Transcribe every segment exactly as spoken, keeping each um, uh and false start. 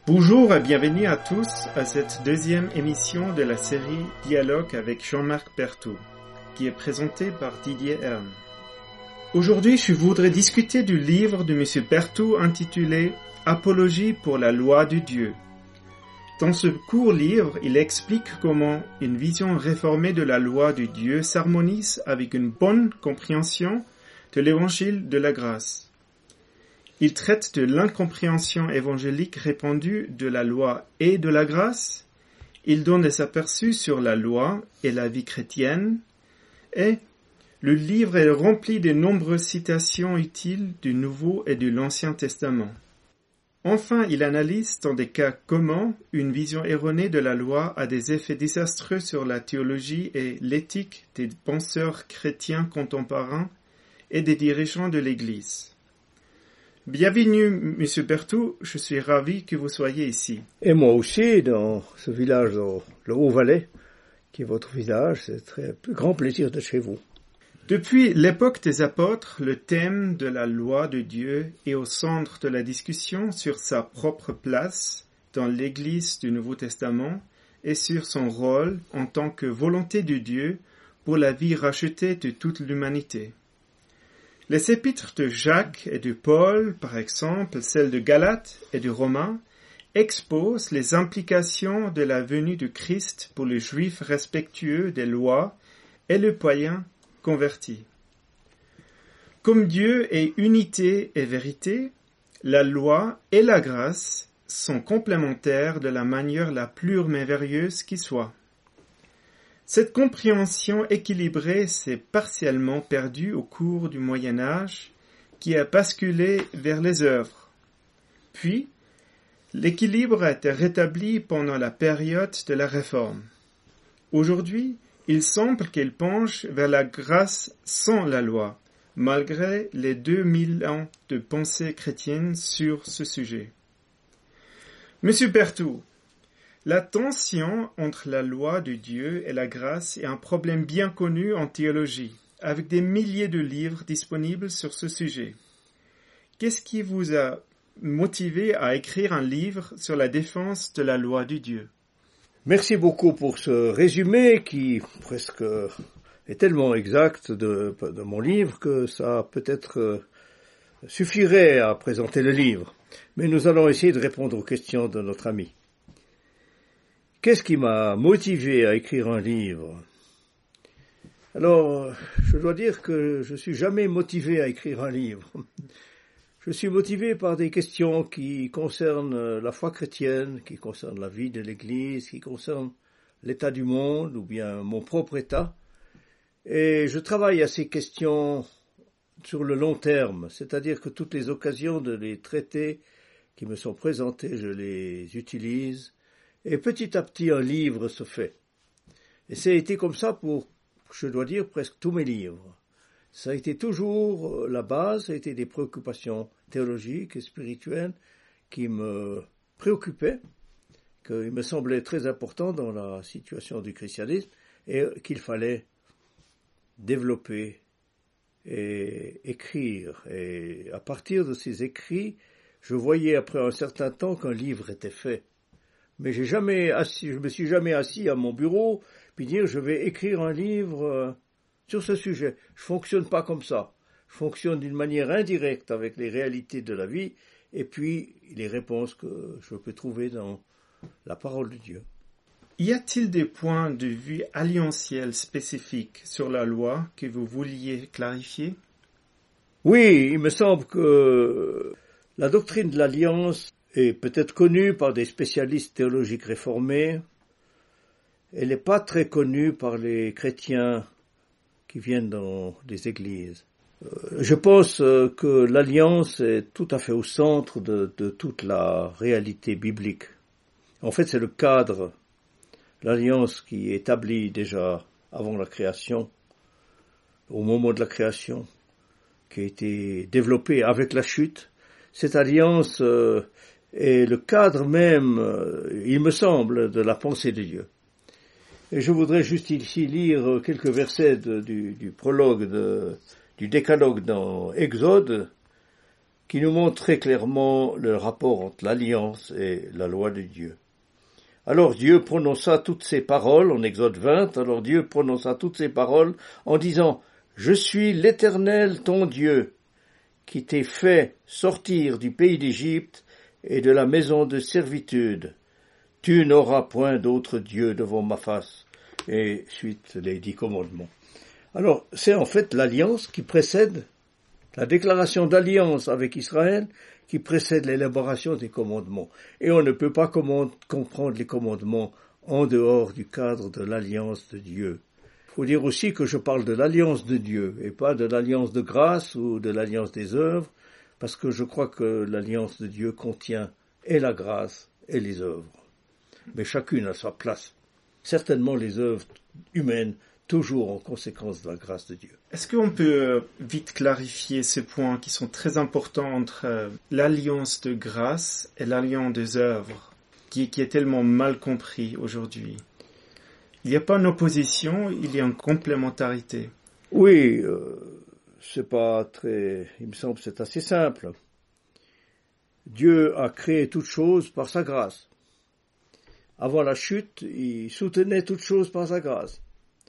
Bonjour et bienvenue à tous à cette deuxième émission de la série Dialogue avec Jean-Marc Berthoud, qui est présentée par Didier Hearn. Aujourd'hui, je voudrais discuter du livre de M. Berthoud intitulé « Apologie pour la loi de Dieu ». Dans ce court livre, il explique comment une vision réformée de la loi de Dieu s'harmonise avec une bonne compréhension de l'évangile de la grâce. Il traite de l'incompréhension évangélique répandue de la loi et de la grâce. Il donne des aperçus sur la loi et la vie chrétienne. Et le livre est rempli de nombreuses citations utiles du Nouveau et de l'Ancien Testament. Enfin, il analyse dans des cas comment une vision erronée de la loi a des effets désastreux sur la théologie et l'éthique des penseurs chrétiens contemporains et des dirigeants de l'Église. Bienvenue, Monsieur Berthoud, je suis ravi que vous soyez ici. Et moi aussi, dans ce village, dans le Haut-Valais, qui est votre village, c'est un très grand plaisir d'être chez vous. Depuis l'époque des apôtres, le thème de la loi de Dieu est au centre de la discussion sur sa propre place dans l'Église du Nouveau Testament et sur son rôle en tant que volonté de Dieu pour la vie rachetée de toute l'humanité. Les épîtres de Jacques et de Paul, par exemple, celles de Galates et de Romains, exposent les implications de la venue de Christ pour les Juifs respectueux des lois et les païens convertis. Comme Dieu est unité et vérité, la loi et la grâce sont complémentaires de la manière la plus merveilleuse qui soit. Cette compréhension équilibrée s'est partiellement perdue au cours du Moyen Âge, qui a basculé vers les œuvres. Puis, l'équilibre a été rétabli pendant la période de la Réforme. Aujourd'hui, il semble qu'elle penche vers la grâce sans la loi, malgré les deux mille ans de pensée chrétienne sur ce sujet. Monsieur Berthoud, la tension entre la loi de Dieu et la grâce est un problème bien connu en théologie, avec des milliers de livres disponibles sur ce sujet. Qu'est-ce qui vous a motivé à écrire un livre sur la défense de la loi de Dieu? Merci beaucoup pour ce résumé qui presque est tellement exact de, de mon livre que ça peut-être suffirait à présenter le livre. Mais nous allons essayer de répondre aux questions de notre ami. Qu'est-ce qui m'a motivé à écrire un livre? Alors, je dois dire que je suis jamais motivé à écrire un livre. Je suis motivé par des questions qui concernent la foi chrétienne, qui concernent la vie de l'Église, qui concernent l'état du monde ou bien mon propre état. Et je travaille à ces questions sur le long terme, c'est-à-dire que toutes les occasions de les traiter qui me sont présentées, je les utilise. Et petit à petit, un livre se fait. Et ça a été comme ça pour, je dois dire, presque tous mes livres. Ça a été toujours la base, ça a été des préoccupations théologiques et spirituelles qui me préoccupaient, qui me semblaient très importants dans la situation du christianisme et qu'il fallait développer et écrire. Et à partir de ces écrits, je voyais après un certain temps qu'un livre était fait. Mais j'ai jamais assis, je me suis jamais assis à mon bureau puis dire je vais écrire un livre euh, sur ce sujet. Je fonctionne pas comme ça. Je fonctionne d'une manière indirecte avec les réalités de la vie et puis les réponses que je peux trouver dans la parole de Dieu. Y a-t-il des points de vue alliantiels spécifiques sur la loi que vous vouliez clarifier? Oui, il me semble que la doctrine de l'alliance est peut-être connue par des spécialistes théologiques réformés. Elle n'est pas très connue par les chrétiens qui viennent dans des églises. Euh, je pense euh, que l'alliance est tout à fait au centre de, de toute la réalité biblique. En fait, c'est le cadre, l'alliance qui est établie déjà avant la création, au moment de la création, qui a été développée avec la chute. Cette alliance euh, est le cadre même, euh, il me semble, de la pensée de Dieu. Et je voudrais juste ici lire quelques versets de, du, du prologue de, du décalogue dans Exode, qui nous montre très clairement le rapport entre l'alliance et la loi de Dieu. Alors Dieu prononça toutes ces paroles, en Exode vingt, alors Dieu prononça toutes ces paroles en disant « Je suis l'Éternel ton Dieu, qui t'ai fait sortir du pays d'Égypte et de la maison de servitude. Tu n'auras point d'autre Dieu devant ma face. » Et suite les dix commandements. Alors, c'est en fait l'alliance qui précède, la déclaration d'alliance avec Israël, qui précède l'élaboration des commandements. Et on ne peut pas commande, comprendre les commandements en dehors du cadre de l'alliance de Dieu. Il faut dire aussi que je parle de l'alliance de Dieu, et pas de l'alliance de grâce ou de l'alliance des œuvres, parce que je crois que l'alliance de Dieu contient et la grâce et les œuvres. Mais chacune à sa place. Certainement les œuvres humaines, toujours en conséquence de la grâce de Dieu. Est-ce qu'on peut vite clarifier ces points qui sont très importants entre l'alliance de grâce et l'alliance des œuvres, qui, qui est tellement mal compris aujourd'hui? Il n'y a pas une opposition, il y a une complémentarité. Oui, euh, c'est pas très... Il me semble que c'est assez simple. Dieu a créé toutes choses par sa grâce. Avant la chute, il soutenait toutes choses par sa grâce.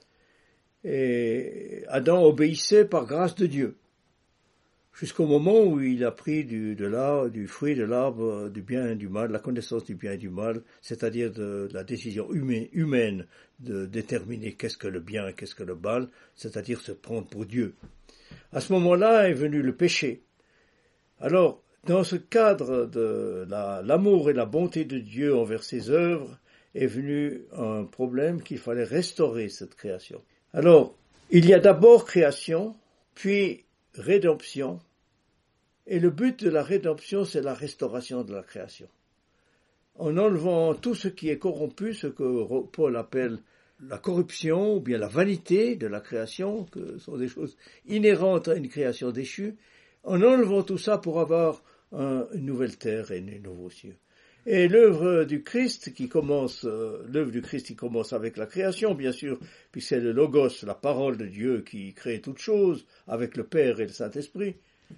Et Adam obéissait par grâce de Dieu. Jusqu'au moment où il a pris du, de l'arbre, du fruit de l'arbre du bien et du mal, la connaissance du bien et du mal, c'est-à-dire de, de la décision humaine, humaine de déterminer qu'est-ce que le bien et qu'est-ce que le mal, c'est-à-dire se prendre pour Dieu. À ce moment-là est venu le péché. Alors, dans ce cadre de la, l'amour et la bonté de Dieu envers ses œuvres, est venu un problème qu'il fallait restaurer cette création. Alors, il y a d'abord création, puis rédemption, et le but de la rédemption, c'est la restauration de la création. En enlevant tout ce qui est corrompu, ce que Paul appelle la corruption, ou bien la vanité de la création, que sont des choses inhérentes à une création déchue, en enlevant tout ça pour avoir un, une nouvelle terre et un nouveau ciel. Et l'œuvre du Christ qui commence, euh, l'œuvre du Christ qui commence avec la création, bien sûr, puisque c'est le Logos, la parole de Dieu qui crée toutes choses, avec le Père et le Saint-Esprit.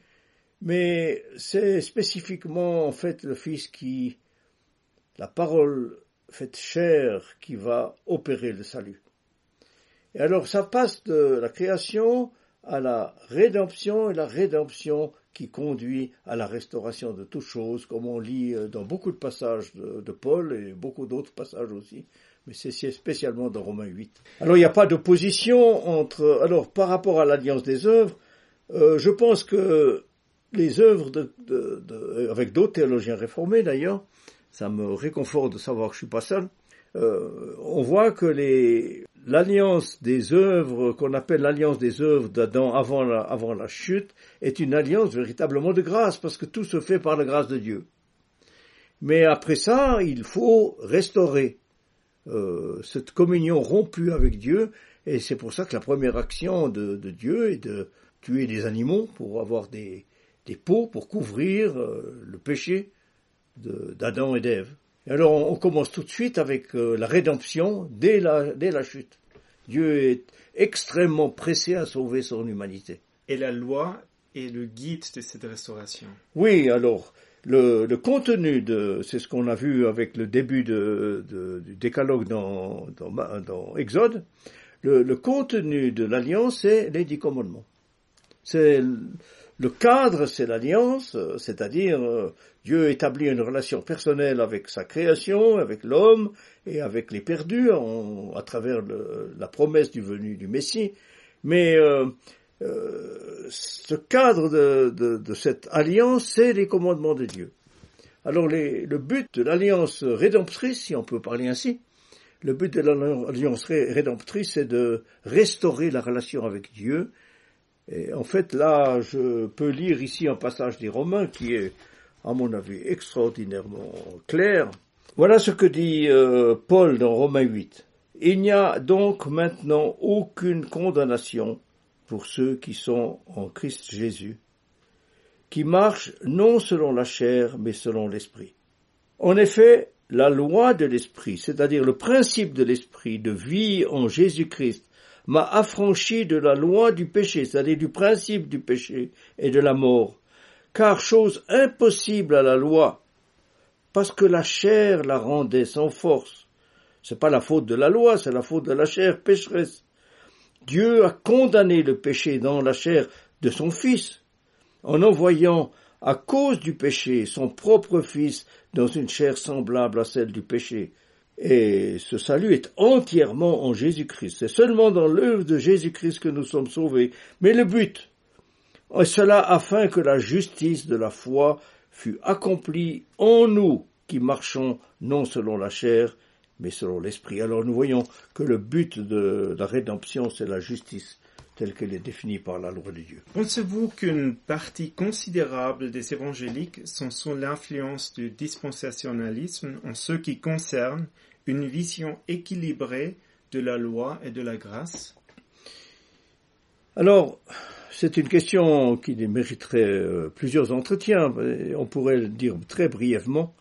Mais c'est spécifiquement, en fait, le Fils qui, la parole faite chair, qui va opérer le salut. Et alors, ça passe de la création à la rédemption, et la rédemption qui conduit à la restauration de toutes choses, comme on lit dans beaucoup de passages de, de Paul et beaucoup d'autres passages aussi, mais c'est spécialement dans Romains huit. Alors il n'y a pas d'opposition entre... Alors par rapport à l'alliance des œuvres, euh, je pense que les œuvres, de, de, de, avec d'autres théologiens réformés d'ailleurs, ça me réconforte de savoir que je ne suis pas seul, euh, on voit que les... l'alliance des œuvres, qu'on appelle l'alliance des œuvres d'Adam avant la, avant la chute, est une alliance véritablement de grâce, parce que tout se fait par la grâce de Dieu. Mais après ça, il faut restaurer euh, cette communion rompue avec Dieu, et c'est pour ça que la première action de, de Dieu est de tuer des animaux pour avoir des, des peaux, pour couvrir euh, le péché de, d'Adam et d'Ève. Et alors on, on commence tout de suite avec euh, la rédemption dès la, dès la chute. Dieu est extrêmement pressé à sauver son humanité. Et la loi est le guide de cette restauration. Oui, alors, le, le contenu de, c'est ce qu'on a vu avec le début de, de, du décalogue dans, dans, dans Exode, le, le contenu de l'alliance, c'est les dix commandements. C'est le cadre, c'est l'alliance, c'est-à-dire euh, Dieu établit une relation personnelle avec sa création, avec l'homme et avec les perdus en, à travers le, la promesse du venu du Messie. Mais euh, euh, ce cadre de, de, de cette alliance, c'est les commandements de Dieu. Alors les, le but de l'alliance rédemptrice, si on peut parler ainsi, le but de l'alliance rédemptrice, c'est de restaurer la relation avec Dieu. Et en fait, là, je peux lire ici un passage des Romains qui est, à mon avis, extraordinairement clair. Voilà ce que dit euh, Paul dans Romains huit. « Il n'y a donc maintenant aucune condamnation pour ceux qui sont en Christ Jésus, qui marchent non selon la chair, mais selon l'esprit. En effet, la loi de l'esprit, c'est-à-dire le principe de l'esprit de vie en Jésus-Christ, m'a affranchi de la loi du péché, c'est-à-dire du principe du péché et de la mort, car chose impossible à la loi, parce que la chair la rendait sans force. C'est pas la faute de la loi, c'est la faute de la chair pécheresse. Dieu a condamné le péché dans la chair de son Fils, en envoyant, à cause du péché, son propre Fils dans une chair semblable à celle du péché. Et ce salut est entièrement en Jésus-Christ. C'est seulement dans l'œuvre de Jésus-Christ que nous sommes sauvés. Mais le but, et cela afin que la justice de la foi fût accomplie en nous qui marchons non selon la chair, mais selon l'esprit. Alors nous voyons que le but de la rédemption, c'est la justice telle qu'elle est définie par la loi de Dieu. Pensez-vous qu'une partie considérable des évangéliques sont sous l'influence du dispensationalisme en ce qui concerne une vision équilibrée de la loi et de la grâce? Alors, c'est une question qui mériterait euh, plusieurs entretiens. On pourrait le dire très brièvement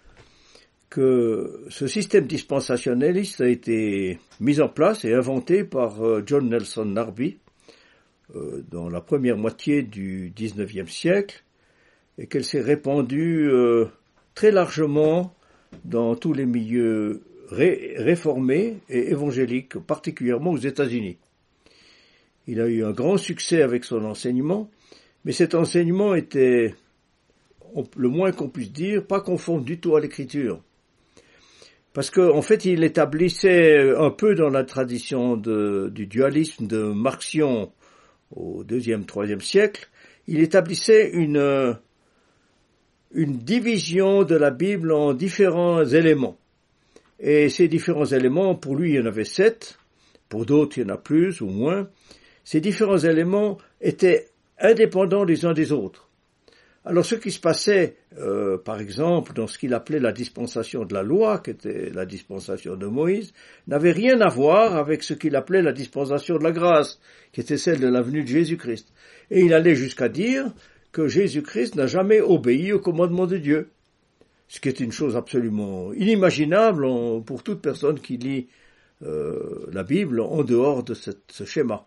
que ce système dispensationaliste a été mis en place et inventé par euh, John Nelson Darby euh, dans la première moitié du dix-neuvième siècle et qu'elle s'est répandue euh, très largement dans tous les milieux ré- réformés et évangéliques, particulièrement aux États-Unis. Il a eu un grand succès avec son enseignement, mais cet enseignement était, le moins qu'on puisse dire, pas conforme du tout à l'Écriture. Parce qu'en en fait, il établissait un peu dans la tradition de, du dualisme de Marcion au deuxième, troisième siècle, il établissait une, une division de la Bible en différents éléments. Et ces différents éléments, pour lui, il y en avait sept, pour d'autres, il y en a plus ou moins. Ces différents éléments étaient indépendants les uns des autres. Alors ce qui se passait, euh, par exemple, dans ce qu'il appelait la dispensation de la loi, qui était la dispensation de Moïse, n'avait rien à voir avec ce qu'il appelait la dispensation de la grâce, qui était celle de la venue de Jésus-Christ. Et il allait jusqu'à dire que Jésus-Christ n'a jamais obéi au commandement de Dieu, ce qui est une chose absolument inimaginable en, pour toute personne qui lit euh, la Bible en dehors de cette, ce schéma.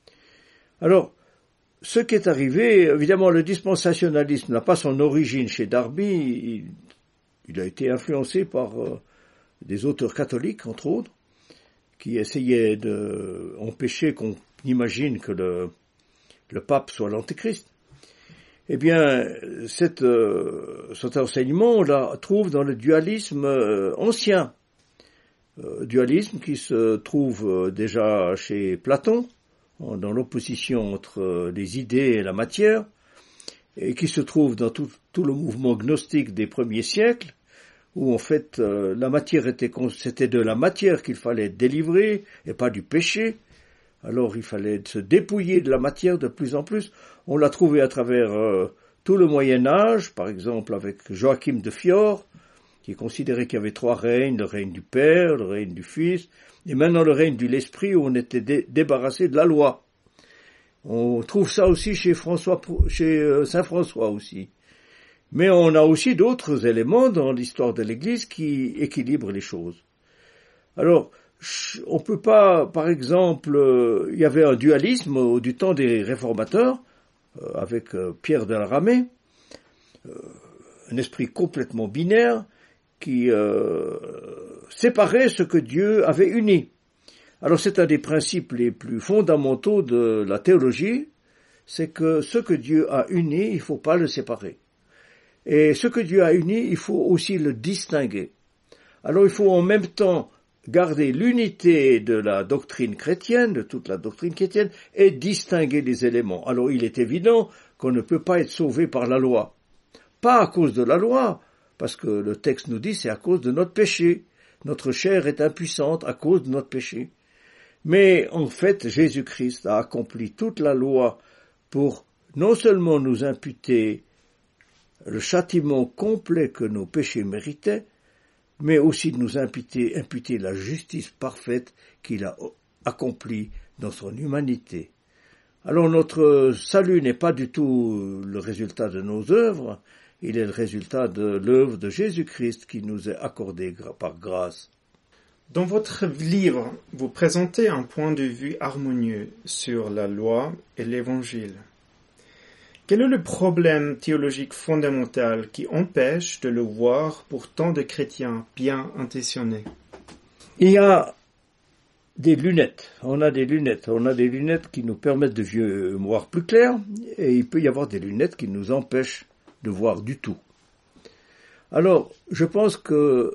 Alors, ce qui est arrivé, évidemment, le dispensationalisme n'a pas son origine chez Darby, il, il a été influencé par euh, des auteurs catholiques, entre autres, qui essayaient d'empêcher qu'on imagine que le, le pape soit l'antéchrist. Eh bien, cette, euh, cet enseignement, on la trouve dans le dualisme euh, ancien, euh, dualisme qui se trouve euh, déjà chez Platon, dans l'opposition entre les idées et la matière, et qui se trouve dans tout, tout le mouvement gnostique des premiers siècles, où en fait euh, la matière était, c'était de la matière qu'il fallait délivrer, et pas du péché. Alors il fallait se dépouiller de la matière de plus en plus. On l'a trouvé à travers euh, tout le Moyen-Âge, par exemple avec Joachim de Fiore, qui considérait qu'il y avait trois règnes, le règne du Père, le règne du Fils, et maintenant le règne de l'Esprit où on était dé- débarrassé de la loi. On trouve ça aussi chez François, chez euh, Saint François aussi. Mais on a aussi d'autres éléments dans l'histoire de l'Église qui équilibrent les choses. Alors, on peut pas, par exemple, euh, il y avait un dualisme au, du temps des réformateurs, euh, avec euh, Pierre de la Ramée, euh, un esprit complètement binaire, qui euh, séparait ce que Dieu avait uni. Alors c'est un des principes les plus fondamentaux de la théologie, c'est que ce que Dieu a uni, il ne faut pas le séparer. Et ce que Dieu a uni, il faut aussi le distinguer. Alors il faut en même temps garder l'unité de la doctrine chrétienne, de toute la doctrine chrétienne, et distinguer les éléments. Alors il est évident qu'on ne peut pas être sauvé par la loi. Pas à cause de la loi, parce que le texte nous dit c'est à cause de notre péché. Notre chair est impuissante à cause de notre péché. Mais en fait, Jésus-Christ a accompli toute la loi pour non seulement nous imputer le châtiment complet que nos péchés méritaient, mais aussi de nous imputer, imputer la justice parfaite qu'il a accomplie dans son humanité. Alors notre salut n'est pas du tout le résultat de nos œuvres, il est le résultat de l'œuvre de Jésus-Christ qui nous est accordée par grâce. Dans votre livre, vous présentez un point de vue harmonieux sur la loi et l'Évangile. Quel est le problème théologique fondamental qui empêche de le voir pour tant de chrétiens bien intentionnés? Il y a des lunettes. On a des lunettes. On a des lunettes qui nous permettent de vieux- voir plus clair, et il peut y avoir des lunettes qui nous empêchent de voir du tout. Alors, je pense que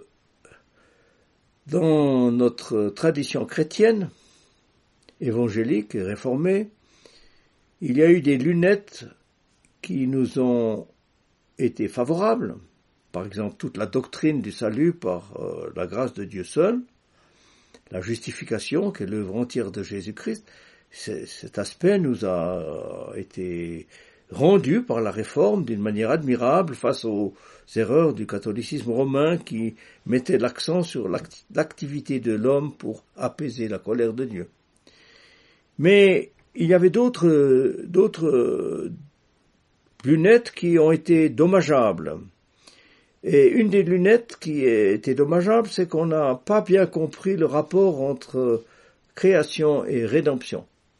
dans notre tradition chrétienne, évangélique et réformée, il y a eu des lunettes qui nous ont été favorables. Par exemple, toute la doctrine du salut par euh, la grâce de Dieu seul, la justification, qui est l'œuvre entière de Jésus-Christ. C'est, cet aspect nous a été rendu par la Réforme d'une manière admirable face aux erreurs du catholicisme romain qui mettait l'accent sur l'acti- l'activité de l'homme pour apaiser la colère de Dieu. Mais il y avait d'autres, d'autres lunettes qui ont été dommageables. Et une des lunettes qui était dommageable, c'est qu'on n'a pas bien compris le rapport entre création et rédemption.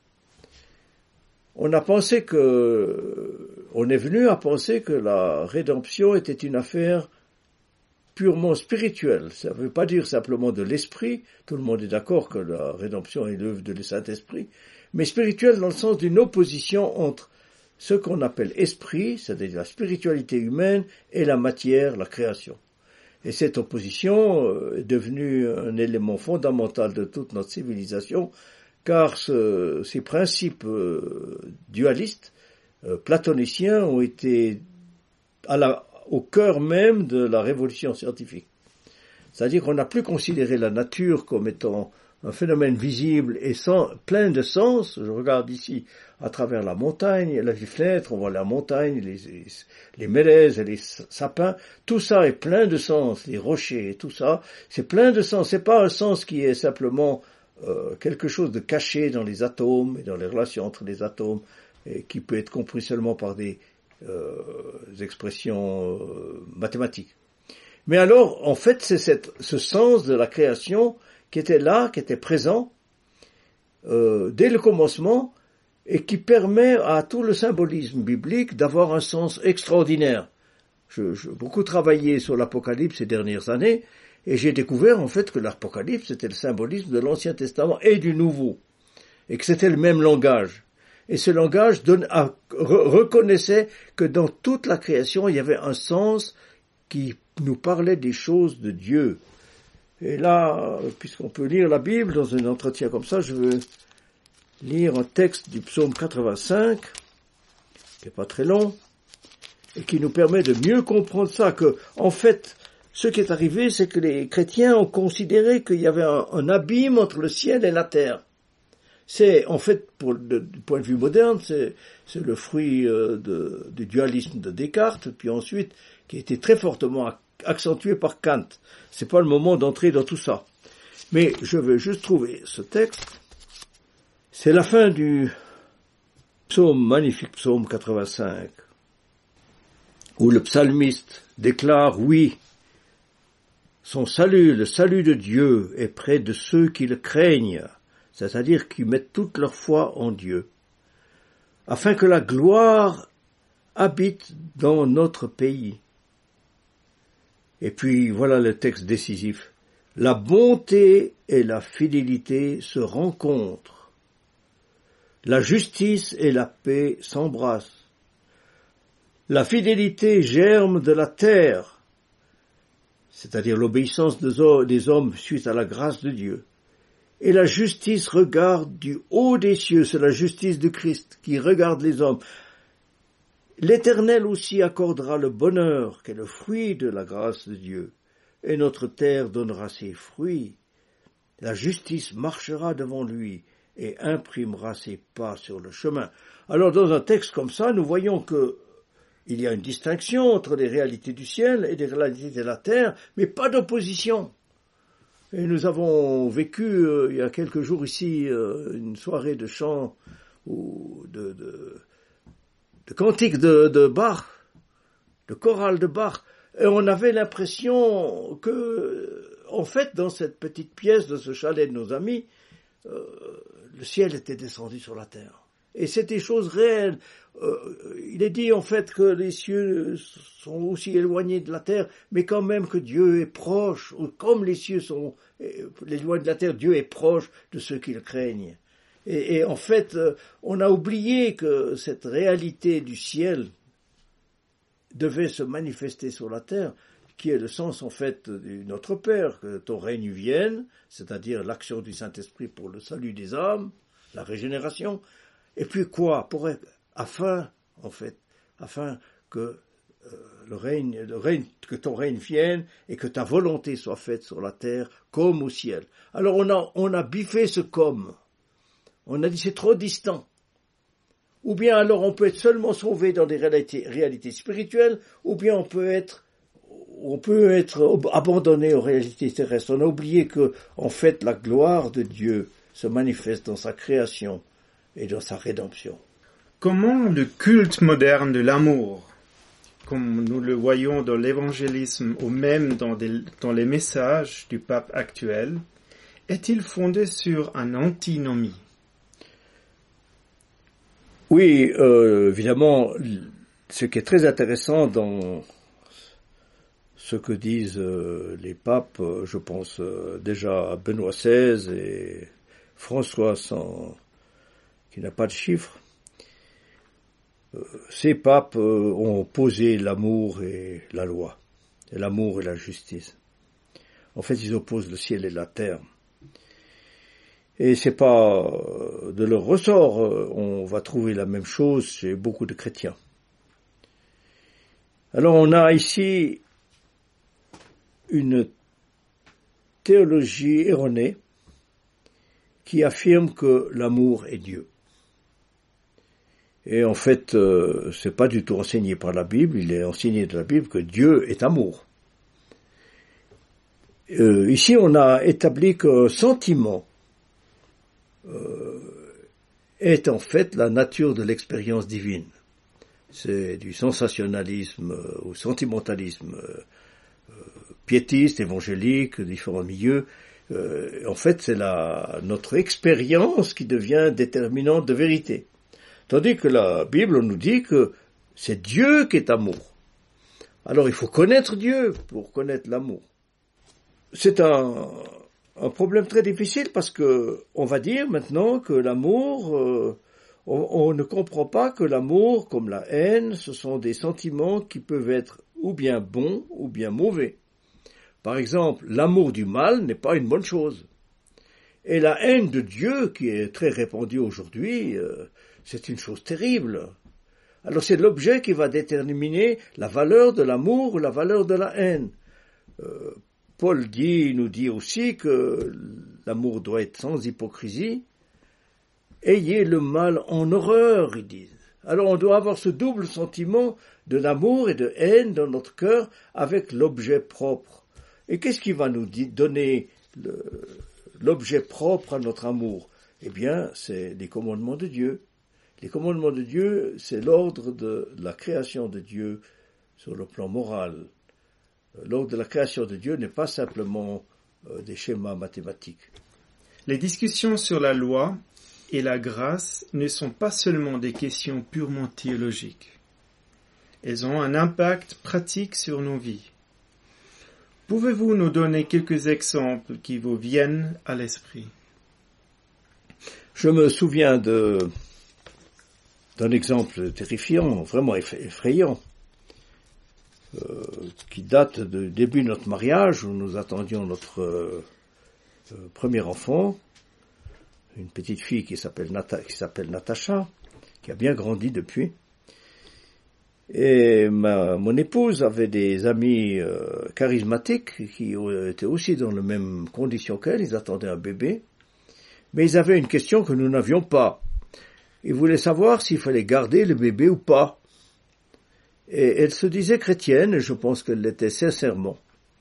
On a pensé que, on est venu à penser que la rédemption était une affaire purement spirituelle. Ça ne veut pas dire simplement de l'esprit. Tout le monde est d'accord que la rédemption est l'œuvre du Saint-Esprit, mais spirituelle dans le sens d'une opposition entre ce qu'on appelle esprit, c'est-à-dire la spiritualité humaine, et la matière, la création. Et cette opposition est devenue un élément fondamental de toute notre civilisation, car ce, ces principes euh, dualistes, euh, platoniciens, ont été à la, au cœur même de la révolution scientifique. C'est-à-dire qu'on n'a plus considéré la nature comme étant un phénomène visible et sans, plein de sens. Je regarde ici à travers la montagne, la fenêtre, on voit la montagne, les, les, les mélèzes et les sapins. Tout ça est plein de sens, les rochers, tout ça, c'est plein de sens. C'est pas un sens qui est simplement euh, quelque chose de caché dans les atomes et dans les relations entre les atomes, et qui peut être compris seulement par des euh, expressions euh, mathématiques. Mais alors, en fait, c'est cette, ce sens de la création qui était là, qui était présent euh, dès le commencement, et qui permet à tout le symbolisme biblique d'avoir un sens extraordinaire. Je, je beaucoup travaillé sur l'Apocalypse ces dernières années, et j'ai découvert en fait que l'Apocalypse était le symbolisme de l'Ancien Testament et du Nouveau, et que c'était le même langage. Et ce langage donne, à, re, reconnaissait que dans toute la création, il y avait un sens qui nous parlait des choses de Dieu. Et là, puisqu'on peut lire la Bible dans un entretien comme ça, je veux lire un texte du psaume quatre-vingt-cinq, qui n'est pas très long, et qui nous permet de mieux comprendre ça, que, en fait, ce qui est arrivé, c'est que les chrétiens ont considéré qu'il y avait un, un abîme entre le ciel et la terre. C'est, en fait, pour le, du point de vue moderne, c'est, c'est le fruit euh, de, du dualisme de Descartes, puis ensuite, qui a été très fortement accentué par Kant. C'est pas le moment d'entrer dans tout ça. Mais je vais juste trouver ce texte. C'est la fin du psaume, magnifique psaume quatre-vingt-cinq, où le psalmiste déclare, oui, son salut, le salut de Dieu est près de ceux qui le craignent, c'est-à-dire qui mettent toute leur foi en Dieu, afin que la gloire habite dans notre pays. Et puis, voilà le texte décisif. La bonté et la fidélité se rencontrent. La justice et la paix s'embrassent. La fidélité germe de la terre, c'est-à-dire l'obéissance des hommes suite à la grâce de Dieu. Et la justice regarde du haut des cieux, c'est la justice de Christ qui regarde les hommes. L'Éternel aussi accordera le bonheur, qui est le fruit de la grâce de Dieu, et notre terre donnera ses fruits. La justice marchera devant lui et imprimera ses pas sur le chemin. Alors, dans un texte comme ça, nous voyons que il y a une distinction entre les réalités du ciel et les réalités de la terre, mais pas d'opposition. Et nous avons vécu, euh, il y a quelques jours ici, euh, une soirée de chant ou de... de de cantiques de, de Bach, de chorale de Bach, et on avait l'impression que, en fait, dans cette petite pièce de ce chalet de nos amis, euh, le ciel était descendu sur la terre. Et c'était chose réelle. euh, il est dit en fait que les cieux sont aussi éloignés de la terre, mais quand même que Dieu est proche, ou comme les cieux sont éloignés de la terre, Dieu est proche de ceux qui le craignent. Et, et en fait, euh, on a oublié que cette réalité du ciel devait se manifester sur la terre, qui est le sens en fait de notre Père, que ton règne vienne, c'est-à-dire l'action du Saint-Esprit pour le salut des âmes, la régénération, et puis quoi, pour afin en fait, afin que euh, le règne, le règne, que ton règne vienne et que ta volonté soit faite sur la terre comme au ciel. Alors on a, on a biffé ce comme, on a dit c'est trop distant. Ou bien alors on peut être seulement sauvé dans des réalités, réalités spirituelles, ou bien on peut être on peut être abandonné aux réalités terrestres. On a oublié que, en fait, la gloire de Dieu se manifeste dans sa création et dans sa rédemption. Comment le culte moderne de l'amour, comme nous le voyons dans l'évangélisme ou même dans, des, dans les messages du pape actuel, est-il fondé sur un antinomie? Oui, euh, évidemment, ce qui est très intéressant dans ce que disent euh, les papes, euh, je pense euh, déjà à Benoît seize et François sans, qui n'a pas de chiffre, euh, ces papes euh, ont opposé l'amour et la loi, et l'amour et la justice. En fait, ils opposent le ciel et la terre. Et c'est pas de leur ressort, on va trouver la même chose chez beaucoup de chrétiens. Alors on a ici une théologie erronée qui affirme que l'amour est Dieu. Et en fait, euh, c'est pas du tout enseigné par la Bible, il est enseigné de la Bible que Dieu est amour. Euh, ici, on a établi qu'un sentiment Euh, est en fait la nature de l'expérience divine. C'est du sensationnalisme euh, au sentimentalisme euh, euh, piétiste, évangélique, différents milieux. Euh, en fait, c'est la, notre expérience qui devient déterminante de vérité. Tandis que la Bible nous dit que c'est Dieu qui est amour. Alors il faut connaître Dieu pour connaître l'amour. C'est un... Un problème très difficile parce que on va dire maintenant que l'amour, euh, on, on ne comprend pas que l'amour, comme la haine, ce sont des sentiments qui peuvent être ou bien bons ou bien mauvais. Par exemple, l'amour du mal n'est pas une bonne chose. Et la haine de Dieu, qui est très répandue aujourd'hui, euh, c'est une chose terrible. Alors c'est l'objet qui va déterminer la valeur de l'amour ou la valeur de la haine. Euh, Paul dit, nous dit aussi que l'amour doit être sans hypocrisie. Ayez le mal en horreur, ils disent. Alors on doit avoir ce double sentiment de l'amour et de haine dans notre cœur avec l'objet propre. Et qu'est-ce qui va nous donner le, l'objet propre à notre amour? Eh bien, c'est les commandements de Dieu. Les commandements de Dieu, c'est l'ordre de la création de Dieu sur le plan moral. L'ordre de la création de Dieu n'est pas simplement euh, des schémas mathématiques. Les discussions sur la loi et la grâce ne sont pas seulement des questions purement théologiques. Elles ont un impact pratique sur nos vies. Pouvez-vous nous donner quelques exemples qui vous viennent à l'esprit? Je me souviens de, d'un exemple terrifiant, vraiment effrayant. Euh, qui date du début de notre mariage, où nous attendions notre euh, euh, premier enfant, une petite fille qui s'appelle, Nata, qui s'appelle Natacha, qui a bien grandi depuis. Et ma, mon épouse avait des amis euh, charismatiques qui étaient aussi dans les mêmes conditions qu'elle, ils attendaient un bébé, mais ils avaient une question que nous n'avions pas. Ils voulaient savoir s'il fallait garder le bébé ou pas. Et elle se disait chrétienne, et je pense qu'elle l'était sincèrement.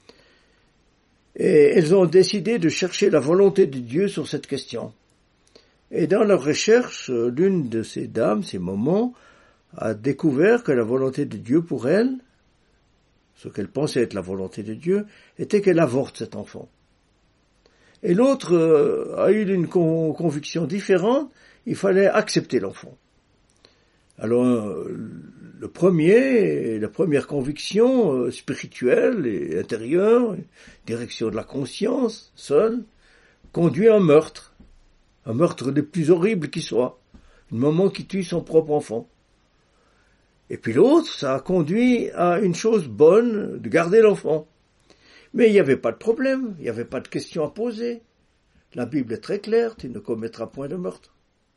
Et elles ont décidé de chercher la volonté de Dieu sur cette question. Et dans leur recherche, l'une de ces dames, ces mamans, a découvert que la volonté de Dieu pour elle, ce qu'elle pensait être la volonté de Dieu, était qu'elle avorte cet enfant. Et l'autre a eu une conviction différente, il fallait accepter l'enfant. Alors, le premier, la première conviction spirituelle et intérieure, direction de la conscience seule, conduit à un meurtre, un meurtre le plus horrible qui soit, une maman qui tue son propre enfant. Et puis l'autre, ça a conduit à une chose bonne, de garder l'enfant. Mais il n'y avait pas de problème, il n'y avait pas de question à poser. La Bible est très claire, tu ne commettras point de meurtre.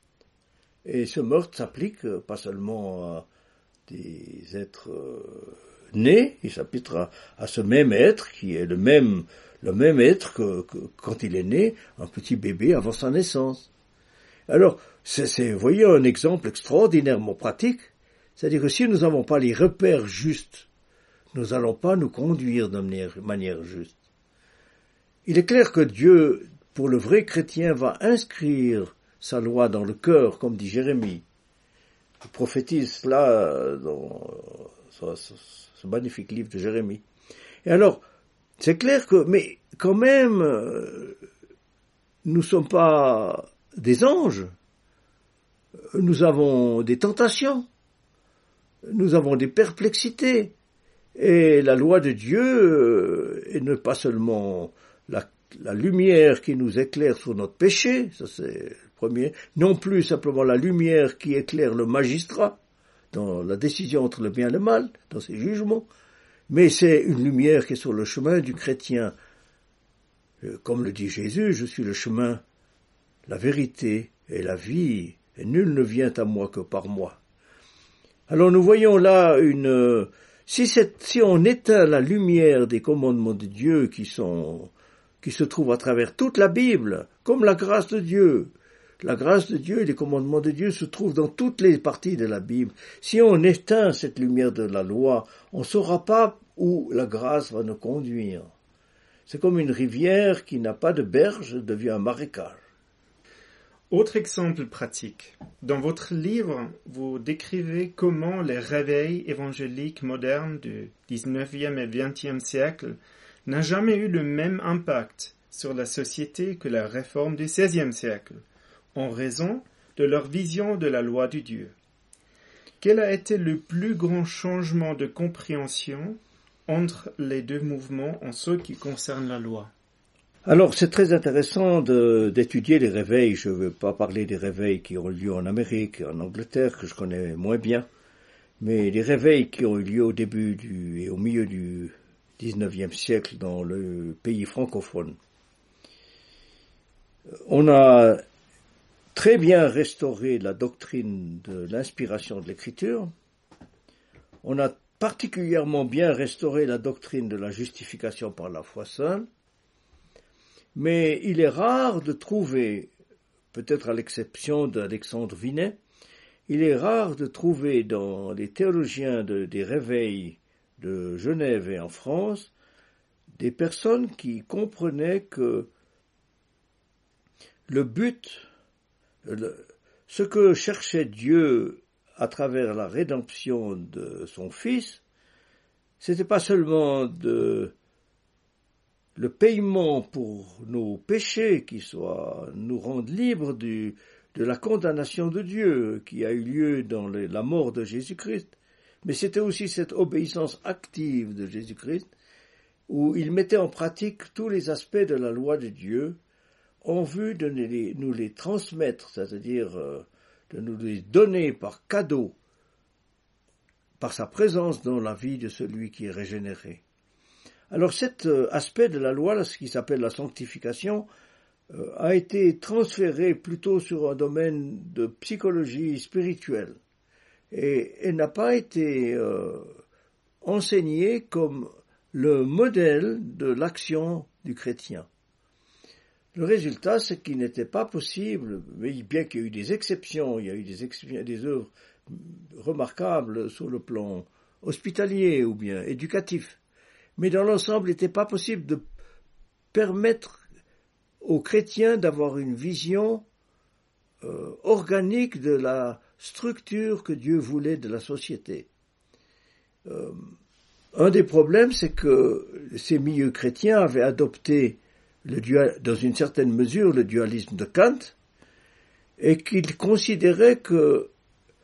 Et ce meurtre s'applique pas seulement à des êtres nés, il s'applique à, à ce même être qui est le même, le même être que, que quand il est né, un petit bébé avant sa naissance. Alors, c'est, c'est, vous voyez, un exemple extraordinairement pratique, c'est-à-dire que si nous n'avons pas les repères justes, nous n'allons pas nous conduire de manière, manière juste. Il est clair que Dieu, pour le vrai chrétien, va inscrire sa loi dans le cœur, comme dit Jérémie. Il prophétise cela dans ce, ce, ce magnifique livre de Jérémie. Et alors, c'est clair que, mais quand même, nous ne sommes pas des anges. Nous avons des tentations. Nous avons des perplexités. Et la loi de Dieu est ne pas seulement la, la lumière qui nous éclaire sur notre péché, ça c'est le premier, non plus simplement la lumière qui éclaire le magistrat dans la décision entre le bien et le mal, dans ses jugements, mais c'est une lumière qui est sur le chemin du chrétien. Comme le dit Jésus, je suis le chemin, la vérité et la vie, et nul ne vient à moi que par moi. Alors nous voyons là une... Si, cette, si on éteint la lumière des commandements de Dieu qui sont, qui se trouvent à travers toute la Bible, comme la grâce de Dieu, la grâce de Dieu et les commandements de Dieu se trouvent dans toutes les parties de la Bible. Si on éteint cette lumière de la loi, on ne saura pas où la grâce va nous conduire. C'est comme une rivière qui n'a pas de berge devient un marécage. Autre exemple pratique. Dans votre livre, vous décrivez comment les réveils évangéliques modernes du dix-neuvième et vingtième siècle n'ont jamais eu le même impact sur la société que la réforme du seizième siècle, en raison de leur vision de la loi de Dieu. Quel a été le plus grand changement de compréhension entre les deux mouvements en ce qui concerne la loi? Alors, c'est très intéressant de, d'étudier les réveils. Je ne veux pas parler des réveils qui ont eu lieu en Amérique et en Angleterre, que je connais moins bien, mais les réveils qui ont eu lieu au début du, et au milieu du dix-neuvième siècle dans le pays francophone. On a très bien restauré la doctrine de l'inspiration de l'Écriture. On a particulièrement bien restauré la doctrine de la justification par la foi seule. Mais il est rare de trouver, peut-être à l'exception d'Alexandre Vinet, il est rare de trouver dans les théologiens de, des réveils de Genève et en France des personnes qui comprenaient que le but, le, ce que cherchait Dieu à travers la rédemption de son Fils, c'était pas seulement de le paiement pour nos péchés qui soit nous rendre libres du, de la condamnation de Dieu qui a eu lieu dans les, la mort de Jésus-Christ, mais c'était aussi cette obéissance active de Jésus-Christ où il mettait en pratique tous les aspects de la loi de Dieu en vue de les, nous les transmettre, c'est-à-dire euh, de nous les donner par cadeau, par sa présence dans la vie de celui qui est régénéré. Alors cet aspect de la loi, là, ce qui s'appelle la sanctification, euh, a été transféré plutôt sur un domaine de psychologie spirituelle et, et n'a pas été euh, enseigné comme le modèle de l'action du chrétien. Le résultat, c'est qu'il n'était pas possible, mais bien qu'il y ait eu des exceptions, il y a eu des, ex- des œuvres remarquables sur le plan hospitalier ou bien éducatif, mais dans l'ensemble, il n'était pas possible de permettre aux chrétiens d'avoir une vision euh, organique de la structure que Dieu voulait de la société. Euh, un des problèmes, c'est que ces milieux chrétiens avaient adopté, le dual, dans une certaine mesure, le dualisme de Kant, et qu'ils considéraient que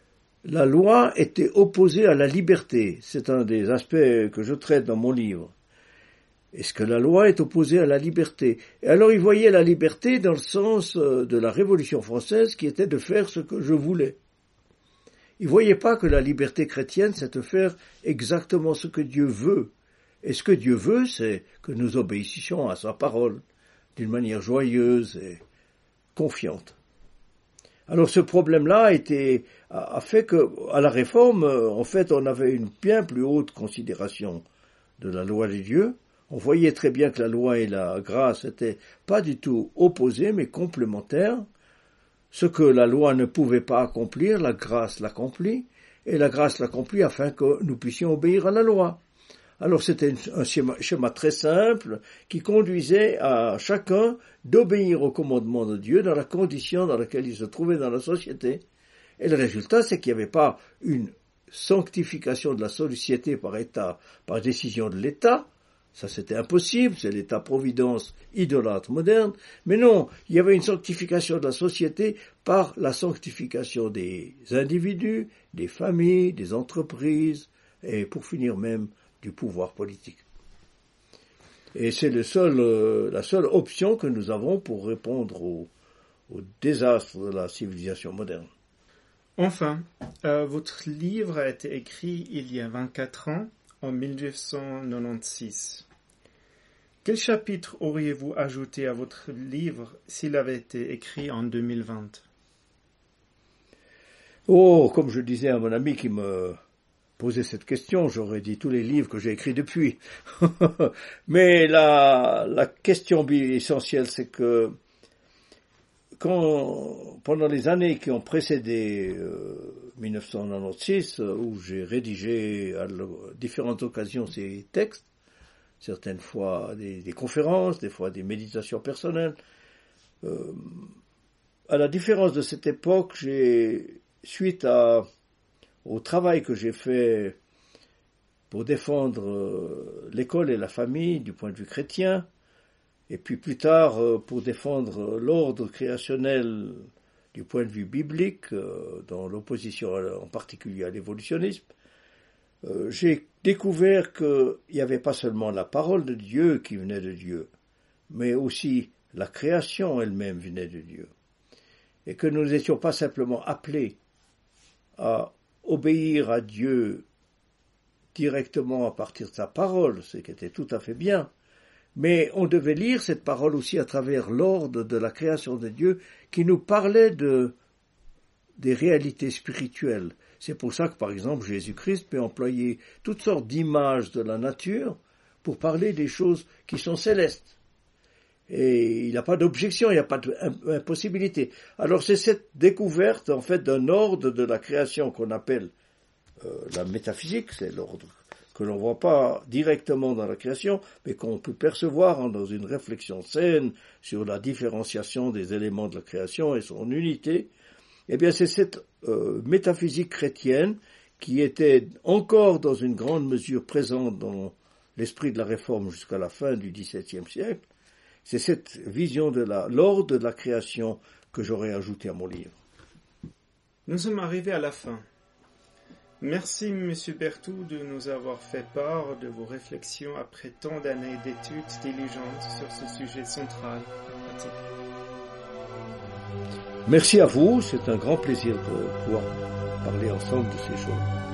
la loi était opposée à la liberté. C'est un des aspects que je traite dans mon livre. Est-ce que la loi est opposée à la liberté? Et alors il voyait la liberté dans le sens de la Révolution française qui était de faire ce que je voulais. Il ne voyait pas que la liberté chrétienne, c'est de faire exactement ce que Dieu veut. Et ce que Dieu veut, c'est que nous obéissions à sa parole d'une manière joyeuse et confiante. Alors ce problème-là a, été, a fait qu'à la Réforme, en fait, on avait une bien plus haute considération de la loi de Dieu. On voyait très bien que la loi et la grâce n'étaient pas du tout opposées, mais complémentaires. Ce que la loi ne pouvait pas accomplir, la grâce l'accomplit, et la grâce l'accomplit afin que nous puissions obéir à la loi. Alors c'était un schéma, schéma très simple qui conduisait à chacun d'obéir au commandement de Dieu dans la condition dans laquelle il se trouvait dans la société. Et le résultat, c'est qu'il n'y avait pas une sanctification de la société par État, par décision de l'État. Ça, c'était impossible, c'est l'État-providence idolâtre moderne. Mais non, il y avait une sanctification de la société par la sanctification des individus, des familles, des entreprises, et pour finir même du pouvoir politique. Et c'est le seul, euh, la seule option que nous avons pour répondre au, au désastre de la civilisation moderne. Enfin, euh, votre livre a été écrit il y a vingt-quatre ans, en mille neuf cent quatre-vingt-seize. Quel chapitre auriez-vous ajouté à votre livre s'il avait été écrit en deux mille vingt? Oh, comme je disais à mon ami qui me posait cette question, j'aurais dit tous les livres que j'ai écrits depuis. Mais la, la question essentielle, c'est que quand, pendant les années qui ont précédé euh, mille neuf cent quatre-vingt-seize, où j'ai rédigé à différentes occasions ces textes, certaines fois des, des conférences, des fois des méditations personnelles, euh, à la différence de cette époque, j'ai, suite à, au travail que j'ai fait pour défendre euh, l'école et la famille du point de vue chrétien, et puis plus tard euh, pour défendre l'ordre créationnel du point de vue biblique, euh, dans l'opposition à, en particulier à l'évolutionnisme, euh, j'ai découvert qu'il n'y avait pas seulement la parole de Dieu qui venait de Dieu, mais aussi la création elle-même venait de Dieu. Et que nous n'étions pas simplement appelés à obéir à Dieu directement à partir de sa parole, ce qui était tout à fait bien, mais on devait lire cette parole aussi à travers l'ordre de la création de Dieu qui nous parlait de, des réalités spirituelles. C'est pour ça que, par exemple, Jésus-Christ peut employer toutes sortes d'images de la nature pour parler des choses qui sont célestes. Et il n'y a pas d'objection, il n'y a pas d'impossibilité. Alors c'est cette découverte, en fait, d'un ordre de la création qu'on appelle euh, la métaphysique, c'est l'ordre que l'on ne voit pas directement dans la création, mais qu'on peut percevoir dans une réflexion saine sur la différenciation des éléments de la création et son unité. Eh bien, c'est cette euh, métaphysique chrétienne qui était encore dans une grande mesure présente dans l'esprit de la Réforme jusqu'à la fin du dix-septième siècle. C'est cette vision de la, l'ordre de la création que j'aurais ajouté à mon livre. Nous sommes arrivés à la fin. Merci, Monsieur Berthoud, de nous avoir fait part de vos réflexions après tant d'années d'études diligentes sur ce sujet central et pratique. Merci à vous, c'est un grand plaisir de pouvoir parler ensemble de ces choses.